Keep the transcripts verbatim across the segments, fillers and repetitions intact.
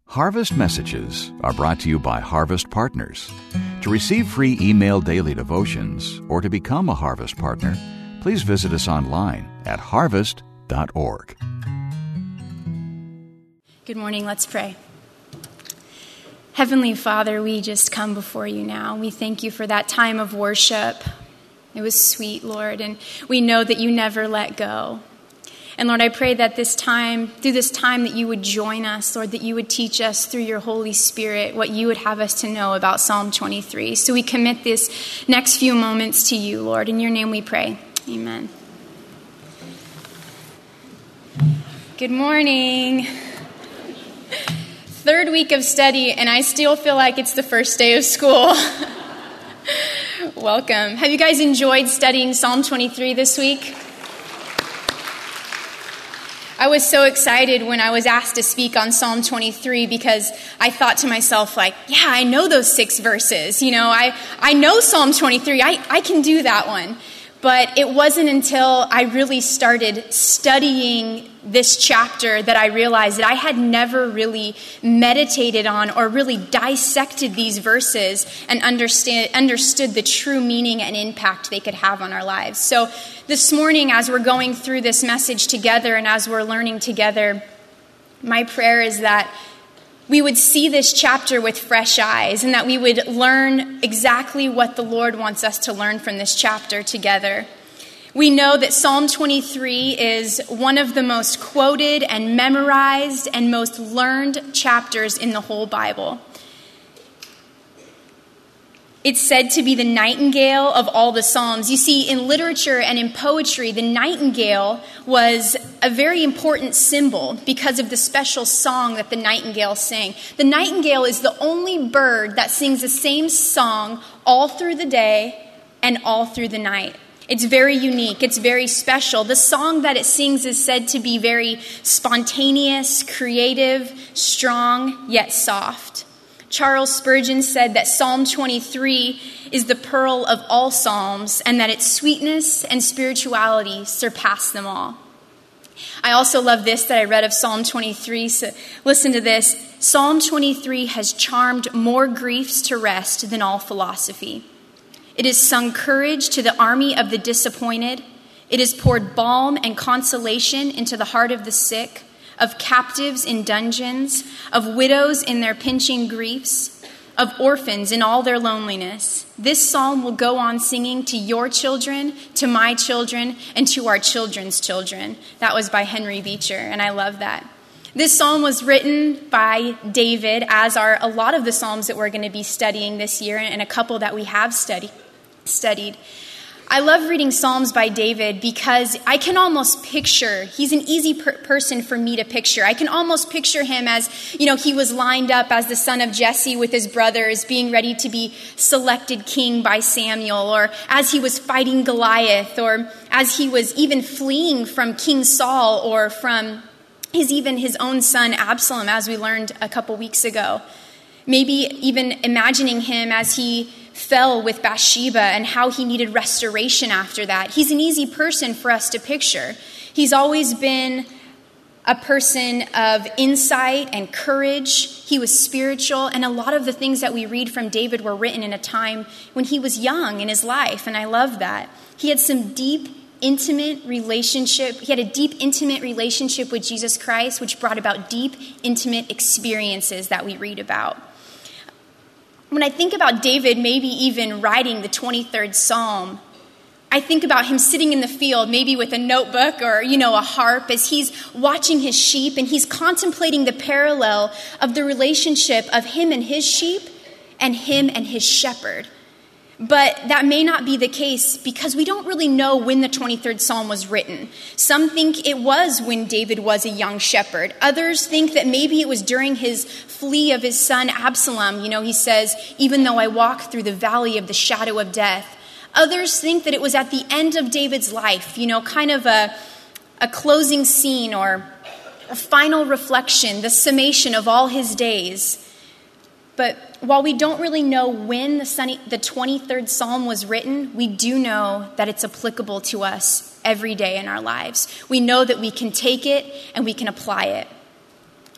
Harvest Messages are brought to you by Harvest Partners. To receive free email daily devotions or to become a Harvest Partner, please visit us online at harvest dot org. Good morning. Let's pray. Heavenly Father, we just come before you now. We thank you for that time of worship. It was sweet, Lord, and we know that you never let go. And Lord, I pray that this time, through this time, that you would join us, Lord, that you would teach us through your Holy Spirit what you would have us to know about Psalm twenty-three. So we commit this next few moments to you, Lord. In your name we pray. Amen. Good morning. Third week of study, and I still feel like it's the first day of school. Welcome. Have you guys enjoyed studying Psalm twenty-three this week? I was so excited when I was asked to speak on Psalm twenty-three because I thought to myself, like, yeah, I know those six verses. You know, I, I know Psalm twenty-three. I, I can do that one. But it wasn't until I really started studying this chapter that I realized that I had never really meditated on or really dissected these verses and understand, understood the true meaning and impact they could have on our lives. So this morning, as we're going through this message together and as we're learning together, my prayer is that we would see this chapter with fresh eyes and that we would learn exactly what the Lord wants us to learn from this chapter together. We know that Psalm twenty-three is one of the most quoted and memorized and most learned chapters in the whole Bible. It's said to be the nightingale of all the Psalms. You see, in literature and in poetry, the nightingale was a very important symbol because of the special song that the nightingale sang. The nightingale is the only bird that sings the same song all through the day and all through the night. It's very unique. It's very special. The song that it sings is said to be very spontaneous, creative, strong, yet soft. Charles Spurgeon said that Psalm twenty-three is the pearl of all psalms and that its sweetness and spirituality surpass them all. I also love this that I read of Psalm twenty-three. So listen to this. Psalm twenty-three has charmed more griefs to rest than all philosophy. It has sung courage to the army of the disappointed. It has poured balm and consolation into the heart of the sick, of captives in dungeons, of widows in their pinching griefs, of orphans in all their loneliness. This psalm will go on singing to your children, to my children, and to our children's children. That was by Henry Beecher, and I love that. This psalm was written by David, as are a lot of the psalms that we're going to be studying this year, and a couple that we have studied. studied. I love reading Psalms by David because I can almost picture, he's an easy per- person for me to picture. I can almost picture him as, you know, he was lined up as the son of Jesse with his brothers, being ready to be selected king by Samuel, or as he was fighting Goliath, or as he was even fleeing from King Saul, or from his even his own son Absalom, as we learned a couple weeks ago. Maybe even imagining him as he fell with Bathsheba and how he needed restoration after that. He's an easy person for us to picture. He's always been a person of insight and courage. He was spiritual, and a lot of the things that we read from David were written in a time when he was young in his life, and I love that. He had some deep, intimate relationship. He had a deep, intimate relationship with Jesus Christ, which brought about deep, intimate experiences that we read about. When I think about David maybe even writing the twenty-third Psalm, I think about him sitting in the field, maybe with a notebook or, you know, a harp, as he's watching his sheep and he's contemplating the parallel of the relationship of him and his sheep and him and his shepherd. But that may not be the case because we don't really know when the twenty-third Psalm was written. Some think it was when David was a young shepherd. Others think that maybe it was during his flee of his son Absalom. You know, he says, even though I walk through the valley of the shadow of death. Others think that it was at the end of David's life, you know, kind of a, a closing scene or a final reflection, the summation of all his days. But while we don't really know when the, sunny, the twenty-third Psalm was written, we do know that it's applicable to us every day in our lives. We know that we can take it and we can apply it.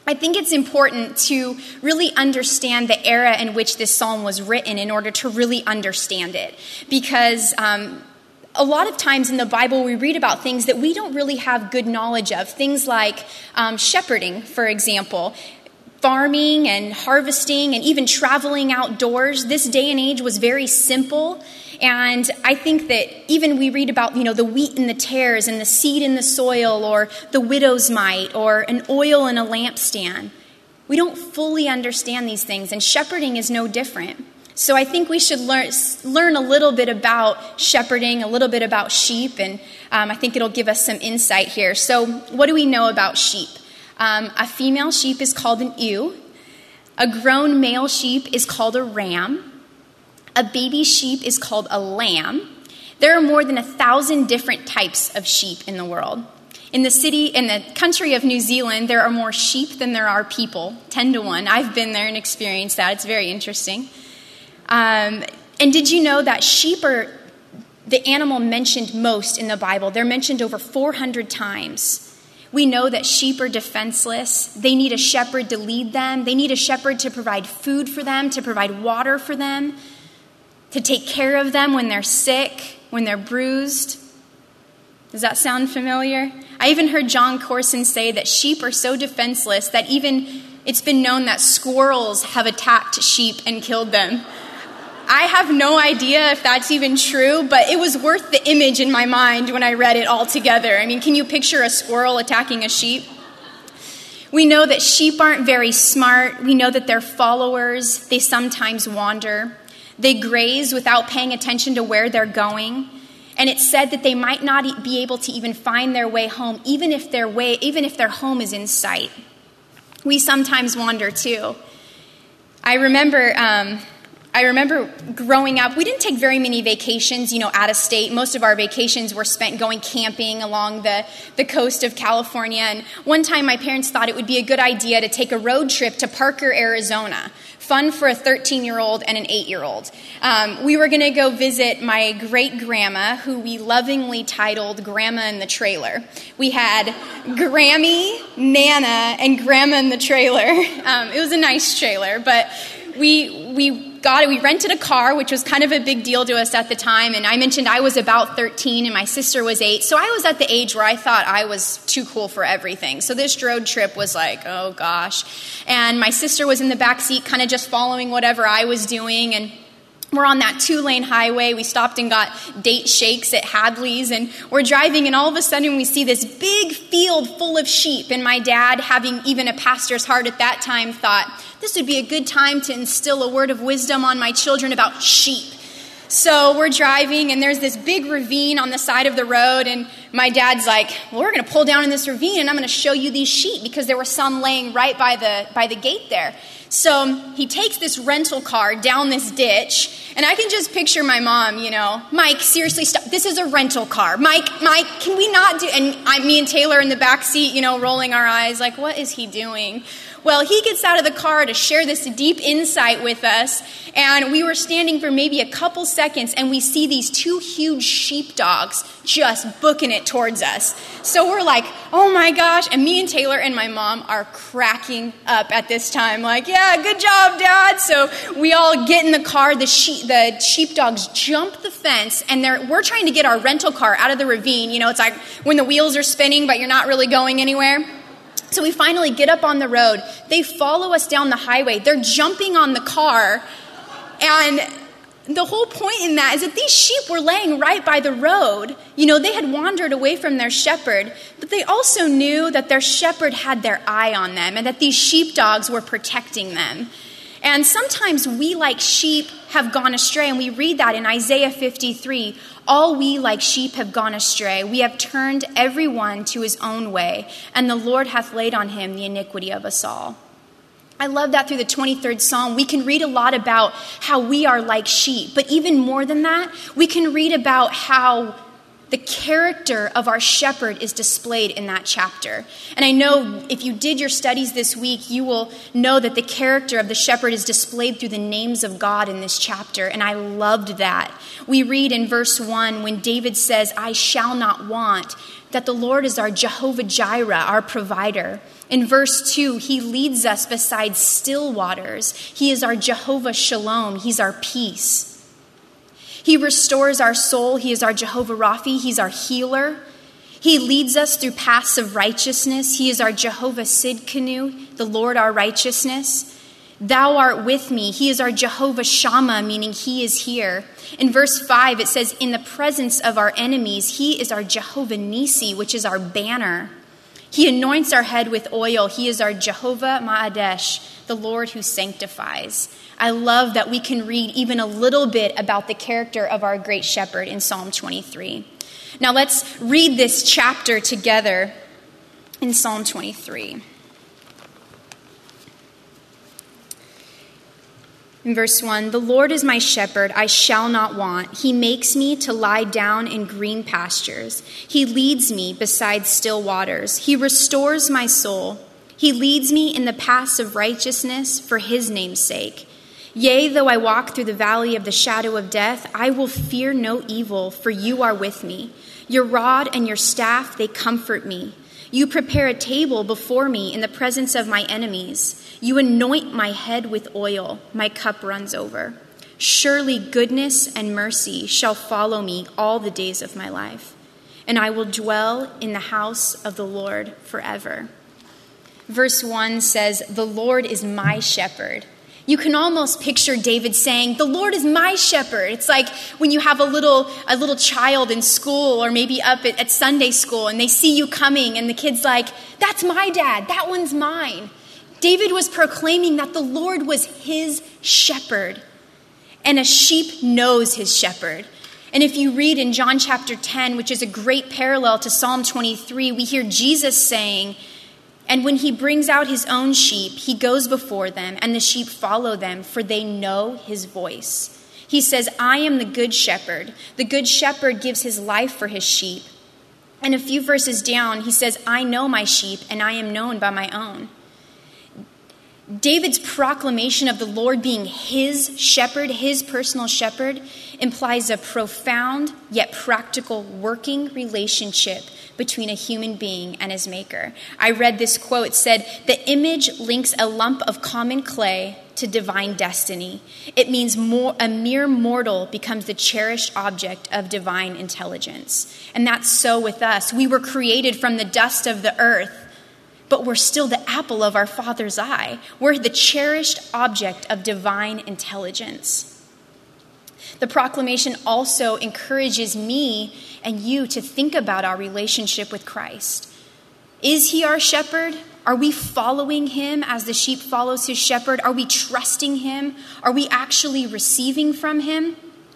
I think it's important to really understand the era in which this psalm was written in order to really understand it. Because um, a lot of times in the Bible, we read about things that we don't really have good knowledge of. Things like um, shepherding, for example. Farming and harvesting and even traveling outdoors. This day and age was very simple. And I think that even we read about, you know, the wheat and the tares and the seed in the soil or the widow's mite or an oil in a lampstand. We don't fully understand these things, and shepherding is no different. So I think we should learn learn a little bit about shepherding, a little bit about sheep, and um, I think it'll give us some insight here. So what do we know about sheep? Um, a female sheep is called an ewe. A grown male sheep is called a ram. A baby sheep is called a lamb. There are more than a thousand different types of sheep in the world. In the city, in the country of New Zealand, there are more sheep than there are people, ten to one. I've been there and experienced that. It's very interesting. Um, and did you know that sheep are the animal mentioned most in the Bible? They're mentioned over four hundred times. We know that sheep are defenseless. They need a shepherd to lead them. They need a shepherd to provide food for them, to provide water for them, to take care of them when they're sick, when they're bruised. Does that sound familiar? I even heard John Corson say that sheep are so defenseless that even it's been known that squirrels have attacked sheep and killed them. I have no idea if that's even true, but it was worth the image in my mind when I read it all together. I mean, can you picture a squirrel attacking a sheep? We know that sheep aren't very smart. We know that they're followers. They sometimes wander. They graze without paying attention to where they're going. And it's said that they might not be able to even find their way home, even if their way, even if their home is in sight. We sometimes wander too. I remember... Um, I remember growing up, we didn't take very many vacations, you know, out of state. Most of our vacations were spent going camping along the, the coast of California. And one time my parents thought it would be a good idea to take a road trip to Parker, Arizona. Fun for a thirteen-year-old and an eight-year-old. Um, we were going to go visit my great-grandma, who we lovingly titled Grandma in the Trailer. We had Grammy, Nana, and Grandma in the Trailer. Um, it was a nice trailer, but we we got it. We rented a car, which was kind of a big deal to us at the time. And I mentioned I was about thirteen and my sister was eight. So I was at the age where I thought I was too cool for everything. So this road trip was like, oh gosh. And my sister was in the back seat, kind of just following whatever I was doing. And we're on that two-lane highway. We stopped and got date shakes at Hadley's, and we're driving, and all of a sudden we see this big field full of sheep. And my dad, having even a pastor's heart at that time, thought, this would be a good time to instill a word of wisdom on my children about sheep. So we're driving, and there's this big ravine on the side of the road, and my dad's like, well, we're going to pull down in this ravine, and I'm going to show you these sheep, because there were some laying right by the by the gate there. So he takes this rental car down this ditch, and I can just picture my mom, you know, Mike, seriously, stop. This is a rental car. Mike, Mike, can we not do, and I, me and Taylor in the back seat, you know, rolling our eyes like, what is he doing? Well, he gets out of the car to share this deep insight with us, and we were standing for maybe a couple seconds, and we see these two huge sheepdogs just booking it towards us. So we're like, oh my gosh, and me and Taylor and my mom are cracking up at this time, like, yeah, good job, Dad. So we all get in the car, the sheep, the sheepdogs jump the fence, and they're, we're trying to get our rental car out of the ravine. You know, it's like when the wheels are spinning, but you're not really going anywhere. So we finally get up on the road. They follow us down the highway. They're jumping on the car. And the whole point in that is that these sheep were laying right by the road. You know, they had wandered away from their shepherd, but they also knew that their shepherd had their eye on them and that these sheepdogs were protecting them. And sometimes we, like sheep, have gone astray, and we read that in Isaiah fifty-three. All we like sheep have gone astray. We have turned every one to his own way, and the Lord hath laid on him the iniquity of us all. I love that through the twenty-third Psalm. We can read a lot about how we are like sheep, but even more than that, we can read about how The character of our shepherd is displayed in that chapter. And I know if you did your studies this week, you will know that the character of the shepherd is displayed through the names of God in this chapter. And I loved that. We read in verse one, when David says, I shall not want, that the Lord is our Jehovah Jireh, our provider. In verse two, he leads us beside still waters. He is our Jehovah Shalom. He's our peace. He restores our soul. He is our Jehovah Raphi. He's our healer. He leads us through paths of righteousness. He is our Jehovah Sidkenu, the Lord our righteousness. Thou art with me. He is our Jehovah Shammah, meaning he is here. In verse five, it says, in the presence of our enemies, he is our Jehovah Nisi, which is our banner. He anoints our head with oil. He is our Jehovah Ma'adesh, the Lord who sanctifies. I love that we can read even a little bit about the character of our great shepherd in Psalm twenty-three. Now let's read this chapter together in Psalm twenty-three. In verse one, the Lord is my shepherd, I shall not want. He makes me to lie down in green pastures. He leads me beside still waters. He restores my soul. He leads me in the paths of righteousness for his name's sake. Yea, though I walk through the valley of the shadow of death, I will fear no evil, for you are with me. Your rod and your staff, they comfort me. You prepare a table before me in the presence of my enemies. You anoint my head with oil. My cup runs over. Surely goodness and mercy shall follow me all the days of my life, and I will dwell in the house of the Lord forever. Verse one says, the Lord is my shepherd. You can almost picture David saying, the Lord is my shepherd. It's like when you have a little a little child in school or maybe up at, at Sunday school and they see you coming and the kid's like, that's my dad, that one's mine. David was proclaiming that the Lord was his shepherd, and a sheep knows his shepherd. And if you read in John chapter ten, which is a great parallel to Psalm twenty-three, we hear Jesus saying, and when he brings out his own sheep, he goes before them, and the sheep follow them, for they know his voice. He says, I am the good shepherd. The good shepherd gives his life for his sheep. And a few verses down, he says, I know my sheep, and I am known by my own. David's proclamation of the Lord being his shepherd, his personal shepherd, implies a profound yet practical working relationship between a human being and his maker. I read this quote. It said, the image links a lump of common clay to divine destiny. It means more, a mere mortal becomes the cherished object of divine intelligence. And that's so with us. We were created from the dust of the earth, but we're still the apple of our Father's eye. We're the cherished object of divine intelligence. The proclamation also encourages me and you to think about our relationship with Christ. Is he our shepherd? Are we following him as the sheep follows his shepherd? Are we trusting him? Are we actually receiving from him?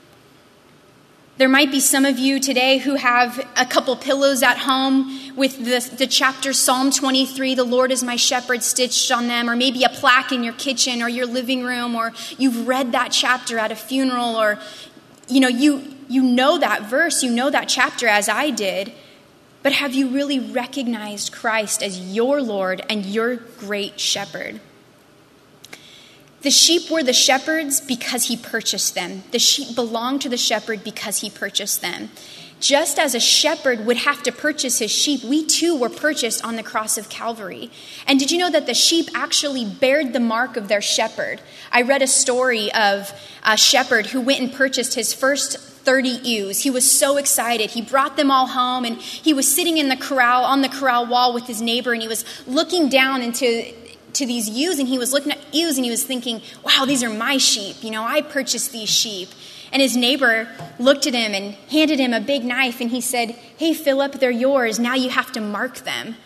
There might be some of you today who have a couple pillows at home with the, the chapter Psalm twenty-three, the Lord is my shepherd, stitched on them, or maybe a plaque in your kitchen or your living room, or you've read that chapter at a funeral, or you know, you, you know that verse, you know that chapter as I did, but have you really recognized Christ as your Lord and your great shepherd? The sheep were the shepherd's because he purchased them. The sheep belonged to the shepherd because he purchased them. Just as a shepherd would have to purchase his sheep, we too were purchased on the cross of Calvary. And did you know that the sheep actually bared the mark of their shepherd? I read a story of a shepherd who went and purchased his first thirty ewes. He was so excited. He brought them all home, and he was sitting in the corral, on the corral wall with his neighbor, and he was looking down into to these ewes, and he was looking at ewes, and he was thinking, wow, these are my sheep. You know, I purchased these sheep. And his neighbor looked at him and handed him a big knife, and he said, hey, Philip, they're yours. Now you have to mark them.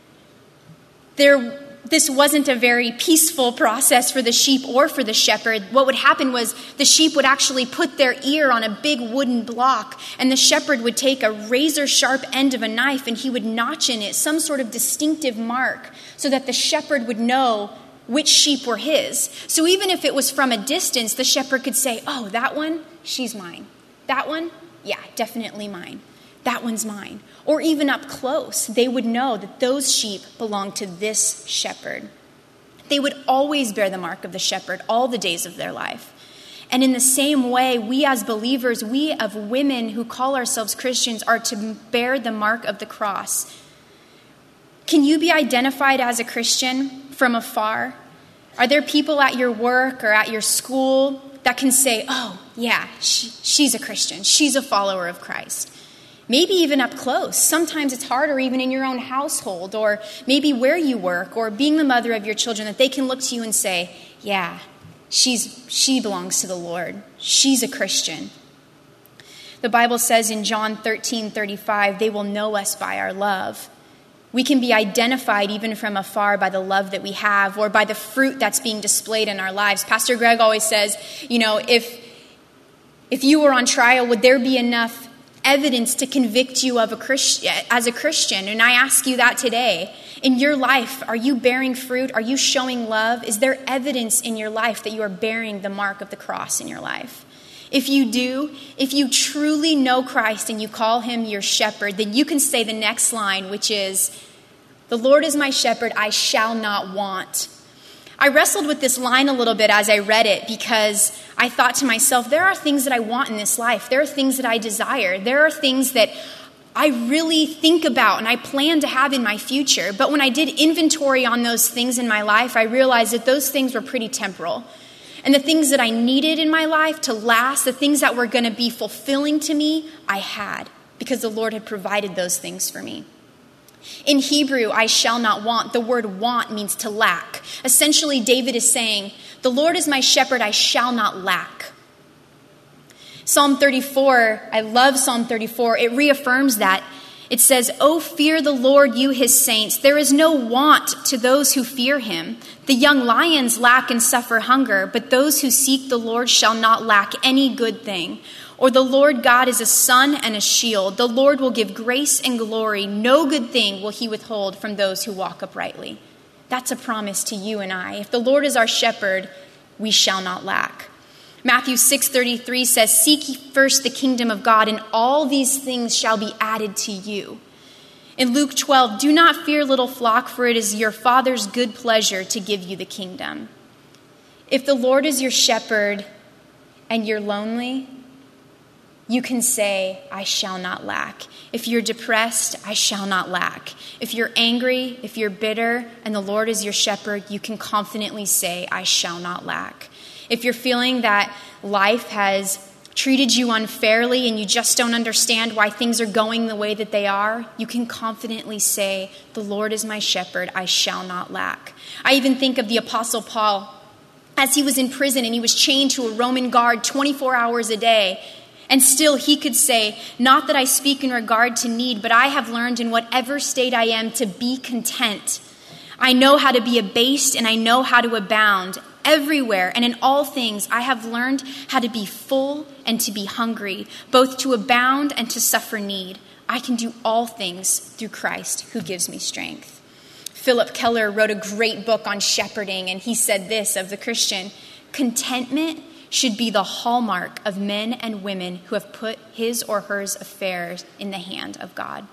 There, this wasn't a very peaceful process for the sheep or for the shepherd. What would happen was the sheep would actually put their ear on a big wooden block, and the shepherd would take a razor-sharp end of a knife, and he would notch in it some sort of distinctive mark so that the shepherd would know which sheep were his. So even if it was from a distance, the shepherd could say, oh, that one, she's mine. That one, yeah, definitely mine. that one's mine. Or even up close, they would know that those sheep belong to this shepherd. They would always bear the mark of the shepherd all the days of their life. And in the same way, we as believers, we of women who call ourselves Christians, are to bear the mark of the cross. Can you be identified as a Christian from afar? Are there people at your work or at your school that can say, oh, yeah, she, she's a Christian. She's a follower of Christ. Maybe even up close. Sometimes it's harder even in your own household, or maybe where you work, or being the mother of your children, that they can look to you and say, yeah, she's she belongs to the Lord. She's a Christian. The Bible says in John thirteen thirty-five, they will know us by our love. We can be identified even from afar by the love that we have, or by the fruit that's being displayed in our lives. Pastor Greg always says, you know, if if you were on trial, would there be enough evidence to convict you of a Christian as a Christian? And I ask you that today. In your life, are you bearing fruit? Are you showing love? Is there evidence in your life that you are bearing the mark of the cross in your life? If you do, if you truly know Christ and you call him your shepherd, then you can say the next line, which is, the Lord is my shepherd, I shall not want. I wrestled with this line a little bit as I read it, because I thought to myself, there are things that I want in this life. There are things that I desire. There are things that I really think about and I plan to have in my future. But when I did inventory on those things in my life, I realized that those things were pretty temporal. And the things that I needed in my life to last, the things that were going to be fulfilling to me, I had, because the Lord had provided those things for me. In Hebrew, I shall not want, the word want means to lack. Essentially, David is saying, the Lord is my shepherd, I shall not lack. Psalm thirty-four, I love Psalm thirty-four. It reaffirms that. It says, "Oh, fear the Lord, you his saints. There is no want to those who fear him. The young lions lack and suffer hunger, but those who seek the Lord shall not lack any good thing. Or the Lord God is a sun and a shield. The Lord will give grace and glory. No good thing will he withhold from those who walk uprightly." That's a promise to you and I. If the Lord is our shepherd, we shall not lack. Matthew six thirty-three says, "Seek ye first the kingdom of God, and all these things shall be added to you." In Luke twelve, "Do not fear, little flock, for it is your Father's good pleasure to give you the kingdom." If the Lord is your shepherd and you're lonely, you can say, I shall not lack. If you're depressed, I shall not lack. If you're angry, if you're bitter, and the Lord is your shepherd, you can confidently say, I shall not lack. If you're feeling that life has treated you unfairly and you just don't understand why things are going the way that they are, you can confidently say, the Lord is my shepherd, I shall not lack. I even think of the Apostle Paul as he was in prison and he was chained to a Roman guard twenty-four hours a day. And still he could say, not that I speak in regard to need, but I have learned in whatever state I am to be content. I know how to be abased and I know how to abound. Everywhere and in all things I have learned how to be full and to be hungry, both to abound and to suffer need. I can do all things through Christ who gives me strength. Philip Keller wrote a great book on shepherding, and he said this of the Christian: contentment should be the hallmark of men and women who have put his or hers affairs in the hand of God.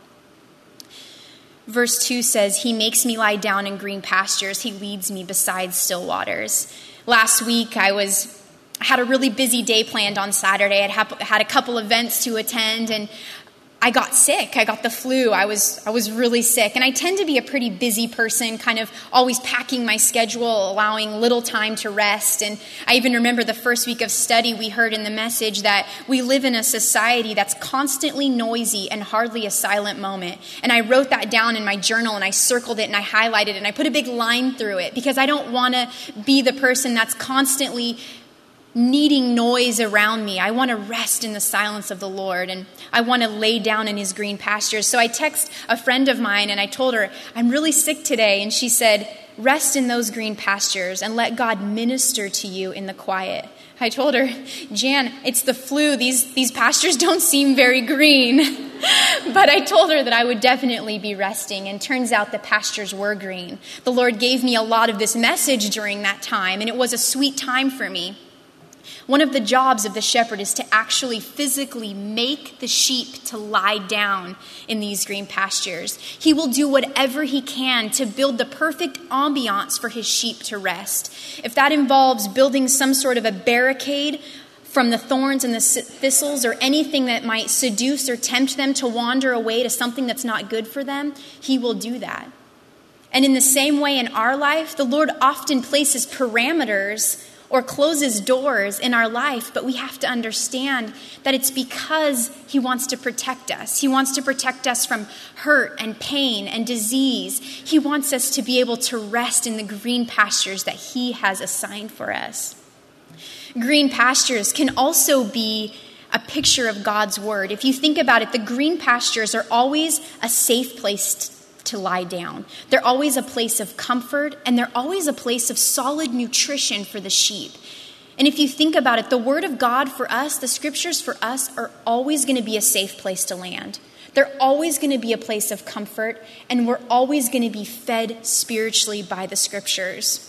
Verse two says, "He makes me lie down in green pastures. He leads me beside still waters." Last week, I was I had a really busy day planned on Saturday. I had had a couple events to attend, and I got sick. I got the flu. I was I was really sick. And I tend to be a pretty busy person, kind of always packing my schedule, allowing little time to rest. And I even remember the first week of study, we heard in the message that we live in a society that's constantly noisy and hardly a silent moment. And I wrote that down in my journal, and I circled it, and I highlighted it, and I put a big line through it, because I don't want to be the person that's constantly needing noise around me. I want to rest in the silence of the Lord, and I want to lay down in his green pastures. So I text a friend of mine, and I told her, I'm really sick today. And she said, rest in those green pastures and let God minister to you in the quiet. I told her, Jan, it's the flu. These, these pastures don't seem very green. But I told her that I would definitely be resting, and turns out the pastures were green. The Lord gave me a lot of this message during that time, and it was a sweet time for me. One of the jobs of the shepherd is to actually physically make the sheep to lie down in these green pastures. He will do whatever he can to build the perfect ambiance for his sheep to rest. If that involves building some sort of a barricade from the thorns and the thistles or anything that might seduce or tempt them to wander away to something that's not good for them, he will do that. And in the same way in our life, the Lord often places parameters or closes doors in our life, but we have to understand that it's because he wants to protect us. He wants to protect us from hurt and pain and disease. He wants us to be able to rest in the green pastures that he has assigned for us. Green pastures can also be a picture of God's word. If you think about it, the green pastures are always a safe place to lie down. They're always a place of comfort, and they're always a place of solid nutrition for the sheep. And if you think about it, the word of God for us, the scriptures for us, are always going to be a safe place to land. They're always going to be a place of comfort, and we're always going to be fed spiritually by the scriptures.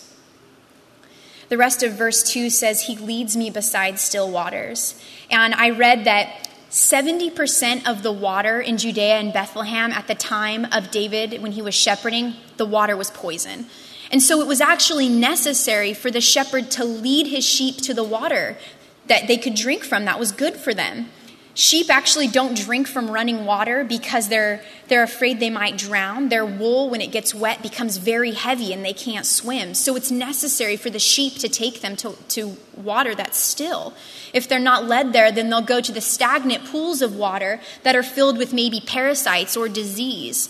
The rest of verse two says, he leads me beside still waters. And I read that seventy percent of the water in Judea and Bethlehem at the time of David, when he was shepherding, the water was poison. And so it was actually necessary for the shepherd to lead his sheep to the water that they could drink from. That was good for them. Sheep actually don't drink from running water because they're they're afraid they might drown. Their wool, when it gets wet, becomes very heavy and they can't swim. So it's necessary for the sheep to take them to, to water that's still. If they're not led there, then they'll go to the stagnant pools of water that are filled with maybe parasites or disease.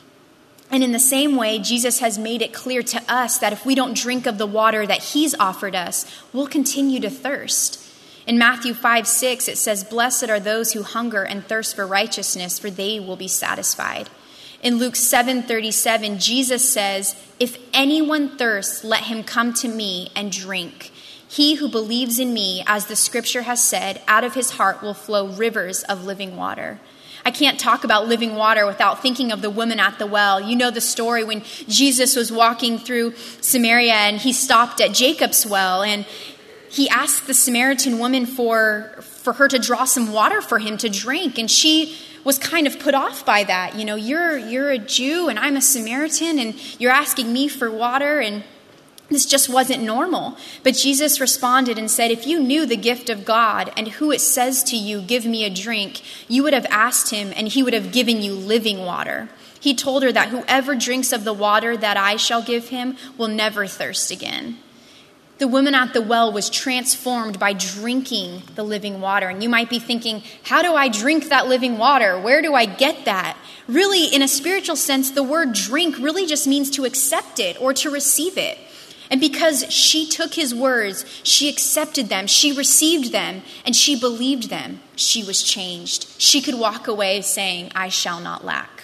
And in the same way, Jesus has made it clear to us that if we don't drink of the water that he's offered us, we'll continue to thirst. In Matthew five six, it says, blessed are those who hunger and thirst for righteousness, for they will be satisfied. In Luke seven thirty-seven, Jesus says, if anyone thirsts, let him come to me and drink. He who believes in me, as the scripture has said, out of his heart will flow rivers of living water. I can't talk about living water without thinking of the woman at the well. You know the story when Jesus was walking through Samaria and he stopped at Jacob's well, and he asked the Samaritan woman for, for her to draw some water for him to drink. And she was kind of put off by that. You know, you're, you're a Jew and I'm a Samaritan and you're asking me for water, and this just wasn't normal. But Jesus responded and said, if you knew the gift of God and who it says to you, give me a drink, you would have asked him and he would have given you living water. He told her that whoever drinks of the water that I shall give him will never thirst again. The woman at the well was transformed by drinking the living water. And you might be thinking, how do I drink that living water? Where do I get that? Really, in a spiritual sense, the word drink really just means to accept it or to receive it. And because she took his words, she accepted them, she received them, and she believed them, she was changed. She could walk away saying, I shall not lack.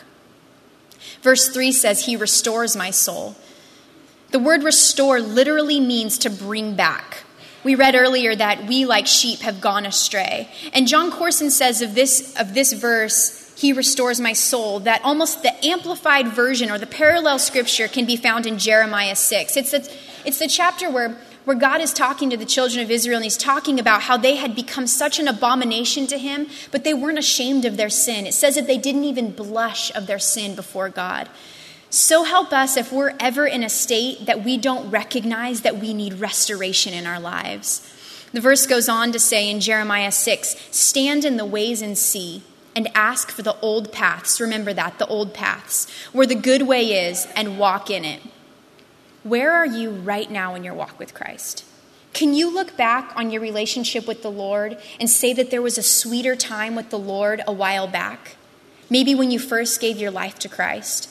Verse three says, he restores my soul. The word restore literally means to bring back. We read earlier that we, like sheep, have gone astray. And John Corson says of this, of this verse, he restores my soul, that almost the amplified version or the parallel scripture can be found in Jeremiah six. It's the, it's the chapter where, where God is talking to the children of Israel, and he's talking about how they had become such an abomination to him, but they weren't ashamed of their sin. It says that they didn't even blush of their sin before God. So help us if we're ever in a state that we don't recognize that we need restoration in our lives. The verse goes on to say in Jeremiah six, stand in the ways and see, and ask for the old paths. Remember that, the old paths, where the good way is, and walk in it. Where are you right now in your walk with Christ? Can you look back on your relationship with the Lord and say that there was a sweeter time with the Lord a while back? Maybe when you first gave your life to Christ.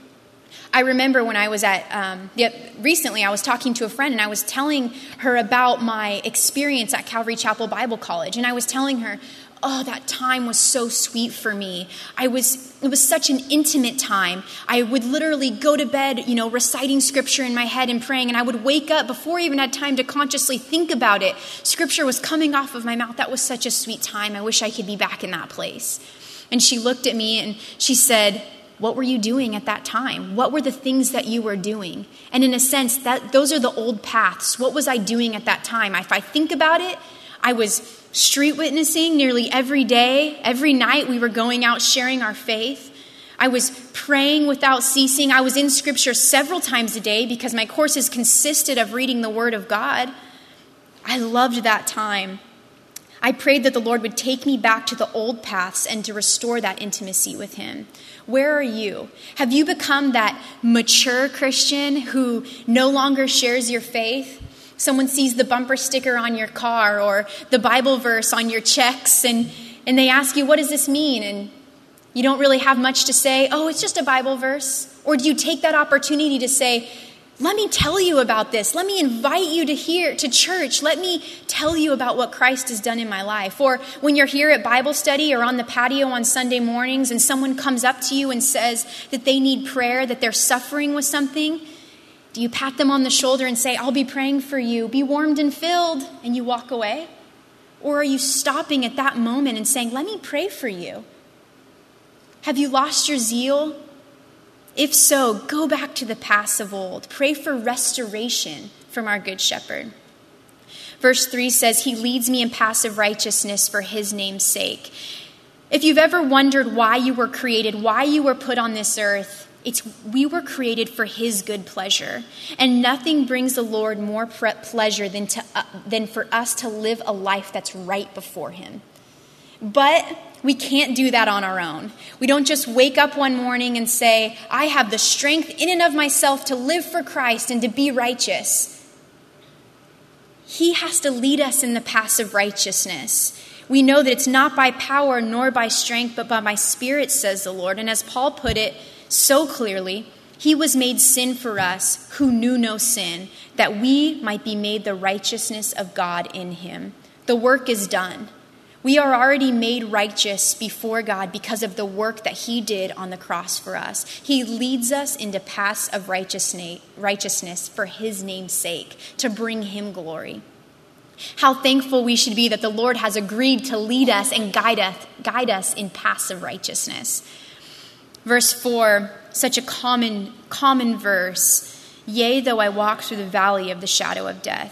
I remember when I was at, um, yeah, recently I was talking to a friend and I was telling her about my experience at Calvary Chapel Bible College. And I was telling her, oh, that time was so sweet for me. I was, it was such an intimate time. I would literally go to bed, you know, reciting scripture in my head and praying. And I would wake up before I even had time to consciously think about it. Scripture was coming off of my mouth. That was such a sweet time. I wish I could be back in that place. And she looked at me and she said, what were you doing at that time? What were the things that you were doing? And in a sense, that those are the old paths. What was I doing at that time? If I think about it, I was street witnessing nearly every day. Every night we were going out sharing our faith. I was praying without ceasing. I was in Scripture several times a day because my courses consisted of reading the Word of God. I loved that time. I prayed that the Lord would take me back to the old paths and to restore that intimacy with him. Where are you? Have you become that mature Christian who no longer shares your faith? Someone sees the bumper sticker on your car or the Bible verse on your checks and, and they ask you, what does this mean? And you don't really have much to say. Oh, it's just a Bible verse. Or do you take that opportunity to say, let me tell you about this. Let me invite you to here to church. Let me tell you about what Christ has done in my life. Or when you're here at Bible study or on the patio on Sunday mornings and someone comes up to you and says that they need prayer, that they're suffering with something, do you pat them on the shoulder and say, I'll be praying for you, be warmed and filled, and you walk away? Or are you stopping at that moment and saying, let me pray for you? Have you lost your zeal? If so, go back to the paths of old. Pray for restoration from our Good Shepherd. Verse three says, he leads me in paths of righteousness for his name's sake. If you've ever wondered why you were created, why you were put on this earth, it's we were created for his good pleasure. And nothing brings the Lord more pleasure than, to, uh, than for us to live a life that's right before him. But we can't do that on our own. We don't just wake up one morning and say, I have the strength in and of myself to live for Christ and to be righteous. He has to lead us in the paths of righteousness. We know that it's not by power nor by strength, but by my Spirit, says the Lord. And as Paul put it so clearly, he was made sin for us who knew no sin, that we might be made the righteousness of God in him. The work is done. We are already made righteous before God because of the work that he did on the cross for us. He leads us into paths of righteousness for his name's sake, to bring him glory. How thankful we should be that the Lord has agreed to lead us and guide us, guide us in paths of righteousness. Verse four, such a common, common verse. Yea, though I walk through the valley of the shadow of death.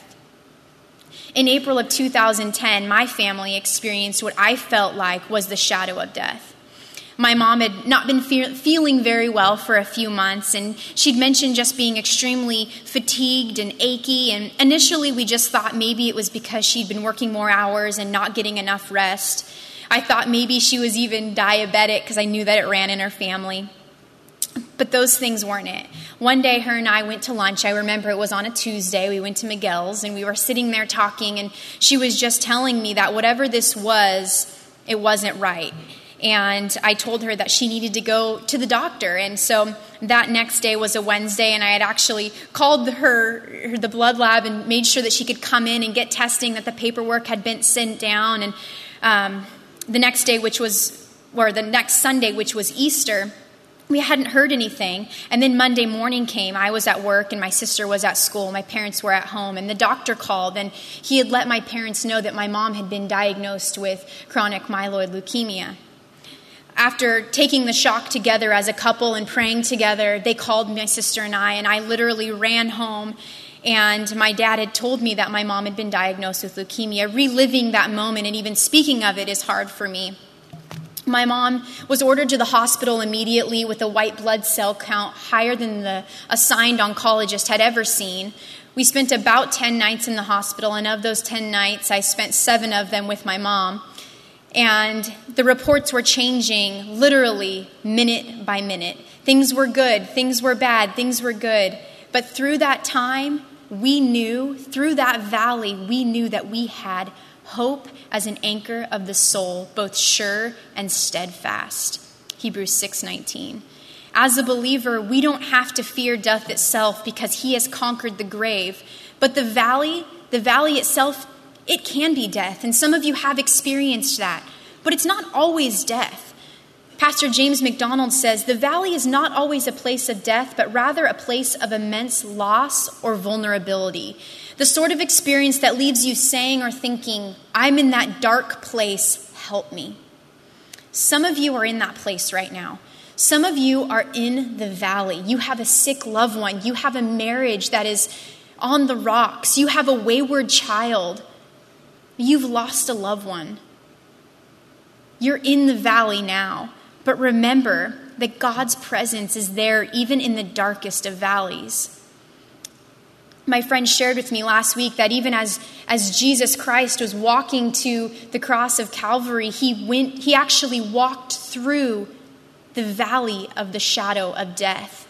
In April of two thousand ten, my family experienced what I felt like was the shadow of death. My mom had not been fe- feeling very well for a few months, and she'd mentioned just being extremely fatigued and achy, and initially we just thought maybe it was because she'd been working more hours and not getting enough rest. I thought maybe she was even diabetic because I knew that it ran in her family. But those things weren't it. One day, her and I went to lunch. I remember it was on a Tuesday. We went to Miguel's, and we were sitting there talking, and she was just telling me that whatever this was, it wasn't right. And I told her that she needed to go to the doctor. And so that next day was a Wednesday, and I had actually called her, her the blood lab and made sure that she could come in and get testing, that the paperwork had been sent down. And um, the next day, which was, or the next Sunday, which was Easter, we hadn't heard anything. And then Monday morning came. I was at work and my sister was at school. My parents were at home. And the doctor called, and he had let my parents know that my mom had been diagnosed with chronic myeloid leukemia. After taking the shock together as a couple and praying together, they called my sister and I, and I literally ran home. And my dad had told me that my mom had been diagnosed with leukemia. Reliving that moment and even speaking of it is hard for me. My mom was ordered to the hospital immediately with a white blood cell count higher than the assigned oncologist had ever seen. We spent about ten nights in the hospital, and of those ten nights, I spent seven of them with my mom. And the reports were changing literally minute by minute. Things were good, things were bad, things were good. But through that time, we knew, through that valley, we knew that we had hope as an anchor of the soul, both sure and steadfast. Hebrews six nineteen. As a believer, we don't have to fear death itself because he has conquered the grave. But the valley, the valley itself, it can be death. And some of you have experienced that. But it's not always death. Pastor James McDonald says, the valley is not always a place of death, but rather a place of immense loss or vulnerability. The sort of experience that leaves you saying or thinking, I'm in that dark place, help me. Some of you are in that place right now. Some of you are in the valley. You have a sick loved one. You have a marriage that is on the rocks. You have a wayward child. You've lost a loved one. You're in the valley now, but remember that God's presence is there even in the darkest of valleys. My friend shared with me last week that even as, as Jesus Christ was walking to the cross of Calvary, he went, he actually walked through the valley of the shadow of death.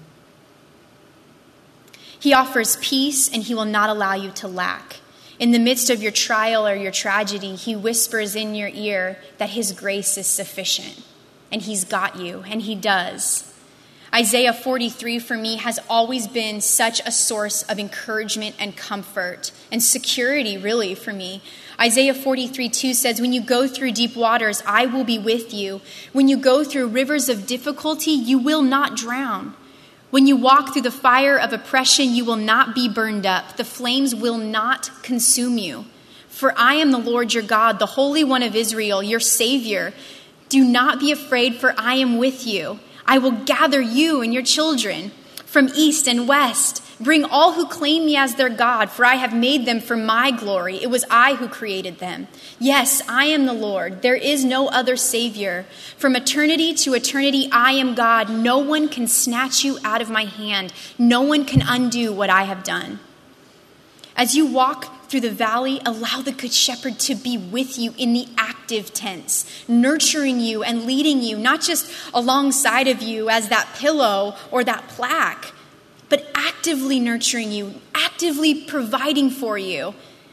He offers peace, and he will not allow you to lack. In the midst of your trial or your tragedy, he whispers in your ear that his grace is sufficient, and he's got you, and he does. Isaiah forty-three for me has always been such a source of encouragement and comfort and security, really, for me. Isaiah forty-three two says, when you go through deep waters, I will be with you. When you go through rivers of difficulty, you will not drown. When you walk through the fire of oppression, you will not be burned up. The flames will not consume you. For I am the Lord your God, the Holy One of Israel, your Savior. Do not be afraid, for I am with you. I will gather you and your children from east and west. Bring all who claim me as their God, for I have made them for my glory. It was I who created them. Yes, I am the Lord. There is no other Savior. From eternity to eternity, I am God. No one can snatch you out of my hand. No one can undo what I have done. As you walk through the valley, allow the Good Shepherd to be with you in the active tense, nurturing you and leading you, not just alongside of you as that pillow or that plaque, but actively nurturing you, actively providing for you.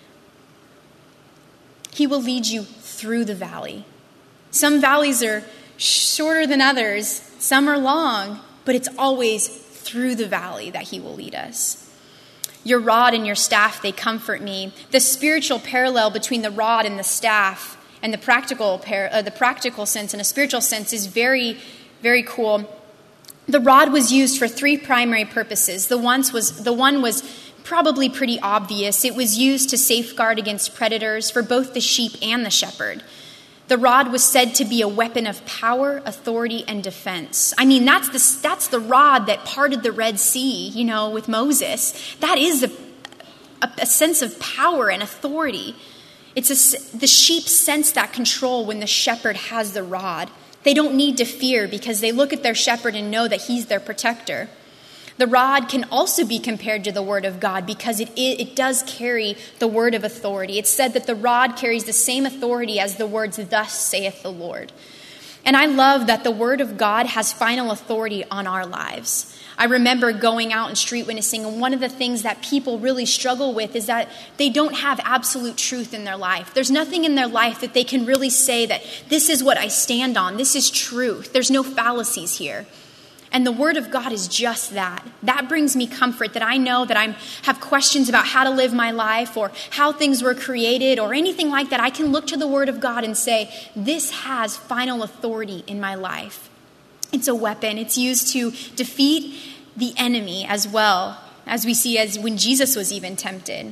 He will lead you through the valley. Some valleys are shorter than others, some are long, but it's always through the valley that he will lead us. Your rod and your staff, they comfort me. The spiritual parallel between the rod and the staff and the practical par- uh, the practical sense and a spiritual sense is very, very cool. The rod was used for three primary purposes. The, once was, the one was probably pretty obvious. It was used to safeguard against predators for both the sheep and the shepherd. The rod was said to be a weapon of power, authority, and defense. I mean, that's the, that's the rod that parted the Red Sea, you know, with Moses. That is a, a, a sense of power and authority. It's a, the sheep sense that control when the shepherd has the rod. They don't need to fear because they look at their shepherd and know that he's their protector. The rod can also be compared to the word of God because it, it, it does carry the word of authority. It's said that the rod carries the same authority as the words, thus saith the Lord. And I love that the word of God has final authority on our lives. I remember going out and street witnessing, and one of the things that people really struggle with is that they don't have absolute truth in their life. There's nothing in their life that they can really say that this is what I stand on. This is truth. There's no fallacies here. And the word of God is just that. That brings me comfort that I know that I have questions about how to live my life or how things were created or anything like that. I can look to the word of God and say, this has final authority in my life. It's a weapon. It's used to defeat the enemy as well, as we see as when Jesus was even tempted.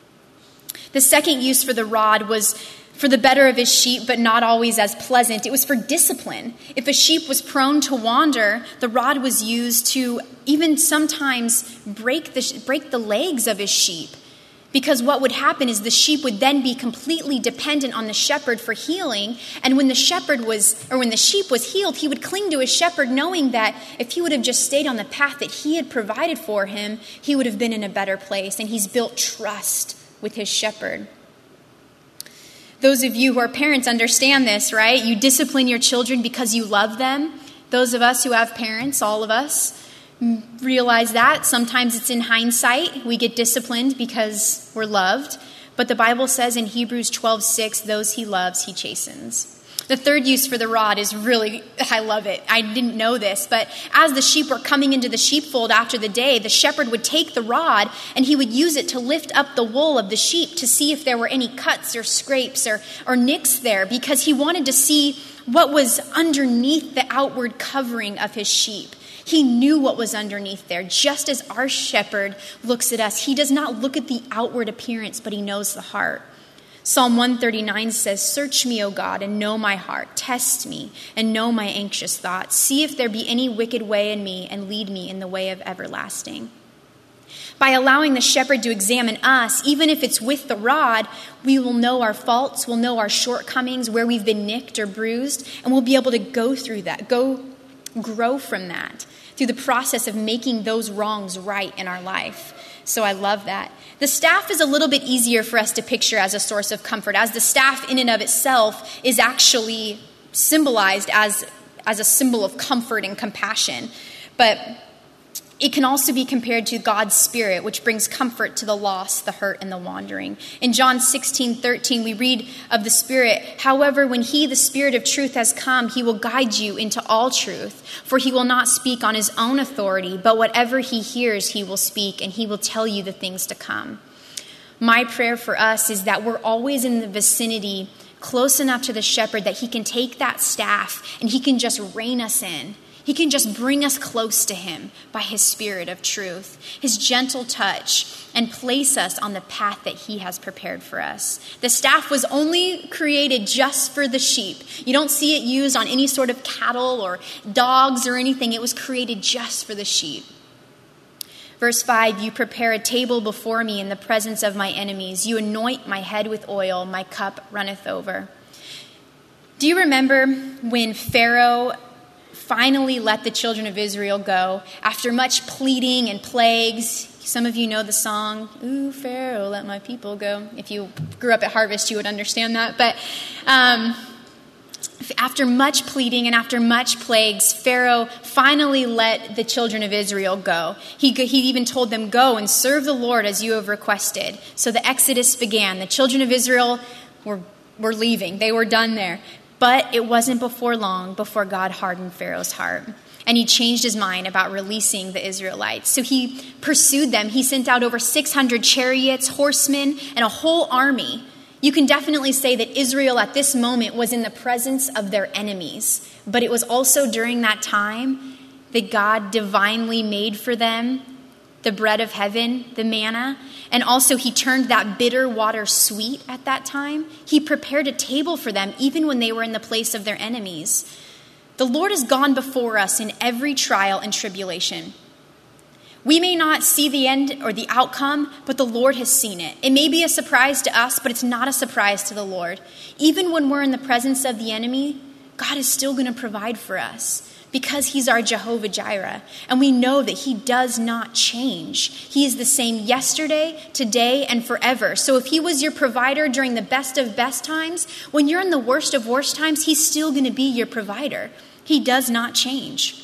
The second use for the rod was for the better of his sheep, but not always as pleasant. It was for discipline. If a sheep was prone to wander, the rod was used to even sometimes break the, break the legs of his sheep. Because what would happen is the sheep would then be completely dependent on the shepherd for healing. And when the shepherd was, or when the sheep was healed, he would cling to his shepherd knowing that if he would have just stayed on the path that he had provided for him, he would have been in a better place. And he's built trust with his shepherd. Those of you who are parents understand this, right? You discipline your children because you love them. Those of us who have parents, all of us, realize that. Sometimes it's in hindsight. We get disciplined because we're loved. But the Bible says in Hebrews twelve six, those he loves, he chastens. The third use for the rod is really, I love it. I didn't know this, but as the sheep were coming into the sheepfold after the day, the shepherd would take the rod and he would use it to lift up the wool of the sheep to see if there were any cuts or scrapes or, or nicks there, because he wanted to see what was underneath the outward covering of his sheep. He knew what was underneath there. Just as our shepherd looks at us, he does not look at the outward appearance, but he knows the heart. Psalm one thirty-nine says, search me, O God, and know my heart. Test me and know my anxious thoughts. See if there be any wicked way in me and lead me in the way of everlasting. By allowing the shepherd to examine us, even if it's with the rod, we will know our faults, we'll know our shortcomings, where we've been nicked or bruised, and we'll be able to go through that, go grow from that through the process of making those wrongs right in our life. So I love that. The staff is a little bit easier for us to picture as a source of comfort, as the staff in and of itself is actually symbolized as, as a symbol of comfort and compassion. But it can also be compared to God's Spirit, which brings comfort to the lost, the hurt, and the wandering. In John sixteen thirteen, we read of the Spirit, "However, when he, the Spirit of truth, has come, he will guide you into all truth. For he will not speak on his own authority, but whatever he hears, he will speak, and he will tell you the things to come." My prayer for us is that we're always in the vicinity, close enough to the shepherd, that he can take that staff and he can just rein us in. He can just bring us close to him by his Spirit of truth, his gentle touch, and place us on the path that he has prepared for us. The staff was only created just for the sheep. You don't see it used on any sort of cattle or dogs or anything. It was created just for the sheep. Verse five, "You prepare a table before me in the presence of my enemies. You anoint my head with oil. My cup runneth over." Do you remember when Pharaoh finally let the children of Israel go after much pleading and plagues? Some of you know the song, "Ooh, Pharaoh, let my people go." If you grew up at Harvest, you would understand that. But um, after much pleading and after much plagues, Pharaoh finally let the children of Israel go. He, he even told them, "Go and serve the Lord as you have requested." So the Exodus began. The children of Israel were, were leaving. They were done there. But it wasn't before long before God hardened Pharaoh's heart, and he changed his mind about releasing the Israelites. So he pursued them. He sent out over six hundred chariots, horsemen, and a whole army. You can definitely say that Israel at this moment was in the presence of their enemies, but it was also during that time that God divinely made for them the bread of heaven, the manna, and also he turned that bitter water sweet at that time. He prepared a table for them even when they were in the place of their enemies. The Lord has gone before us in every trial and tribulation. We may not see the end or the outcome, but the Lord has seen it. It may be a surprise to us, but it's not a surprise to the Lord. Even when we're in the presence of the enemy, God is still going to provide for us, because he's our Jehovah Jireh, and we know that he does not change. He is the same yesterday, today, and forever. So if he was your provider during the best of best times, when you're in the worst of worst times, he's still going to be your provider. He does not change.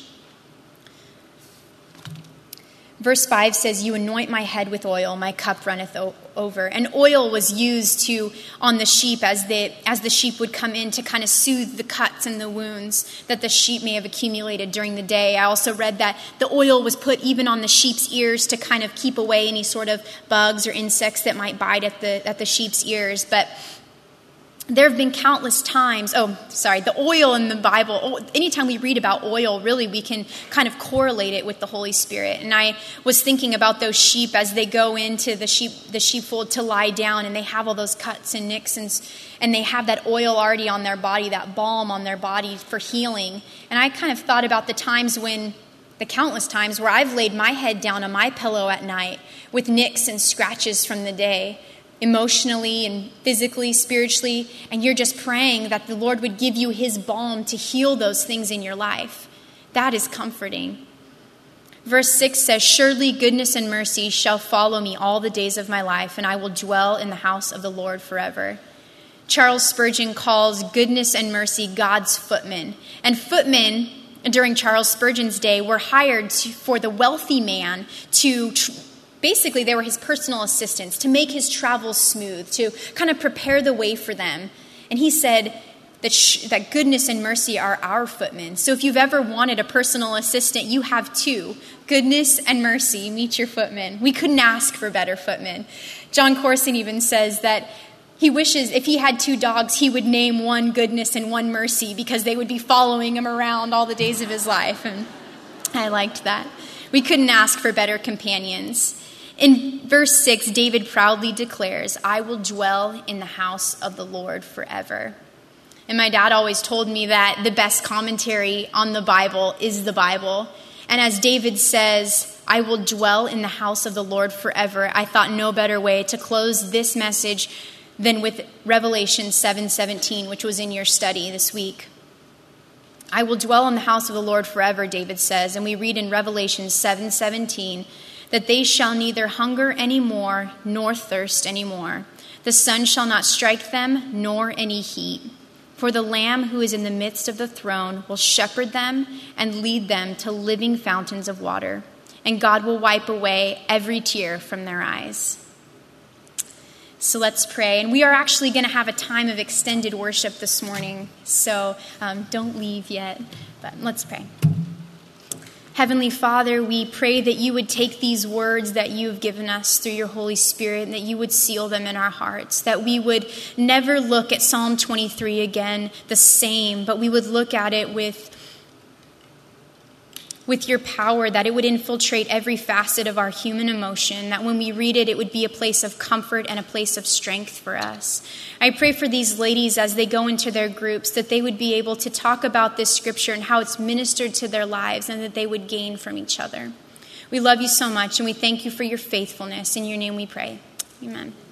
Verse five says, "You anoint my head with oil, my cup runneth o- over." And oil was used to on the sheep as the as the sheep would come in to kind of soothe the cuts and the wounds that the sheep may have accumulated during the day. I also read that the oil was put even on the sheep's ears to kind of keep away any sort of bugs or insects that might bite at the at the sheep's ears. But there have been countless times, oh, sorry, the oil in the Bible, anytime we read about oil, really we can kind of correlate it with the Holy Spirit. And I was thinking about those sheep as they go into the sheep the sheepfold to lie down, and they have all those cuts and nicks, and, and they have that oil already on their body, that balm on their body for healing. And I kind of thought about the times when, the countless times where I've laid my head down on my pillow at night with nicks and scratches from the day, emotionally and physically, spiritually, and you're just praying that the Lord would give you his balm to heal those things in your life. That is comforting. Verse six says, "Surely goodness and mercy shall follow me all the days of my life, and I will dwell in the house of the Lord forever." Charles Spurgeon calls goodness and mercy God's footmen. And footmen, during Charles Spurgeon's day, were hired to, for the wealthy man to tr- Basically, they were his personal assistants to make his travels smooth, to kind of prepare the way for them. And he said that, sh- that goodness and mercy are our footmen. So if you've ever wanted a personal assistant, you have two. Goodness and mercy, meet your footmen. We couldn't ask for better footmen. John Corson even says that he wishes if he had two dogs, he would name one goodness and one mercy, because they would be following him around all the days of his life. And I liked that. We couldn't ask for better companions. In verse six, David proudly declares, "I will dwell in the house of the Lord forever." And my dad always told me that the best commentary on the Bible is the Bible. And as David says, I will dwell in the house of the Lord forever, I thought no better way to close this message than with Revelation seven seventeen, which was in your study this week. I will dwell in the house of the Lord forever, David says. And we read in Revelation seven seventeen that they shall neither hunger any more nor thirst any more. The sun shall not strike them, nor any heat. For the Lamb who is in the midst of the throne will shepherd them and lead them to living fountains of water. And God will wipe away every tear from their eyes. So let's pray. And we are actually going to have a time of extended worship this morning. So um, don't leave yet, but let's pray. Heavenly Father, we pray that you would take these words that you have given us through your Holy Spirit and that you would seal them in our hearts, that we would never look at Psalm twenty-three again the same, but we would look at it with with your power, that it would infiltrate every facet of our human emotion, that when we read it, it would be a place of comfort and a place of strength for us. I pray for these ladies as they go into their groups, that they would be able to talk about this scripture and how it's ministered to their lives and that they would gain from each other. We love you so much and we thank you for your faithfulness. In your name we pray. Amen.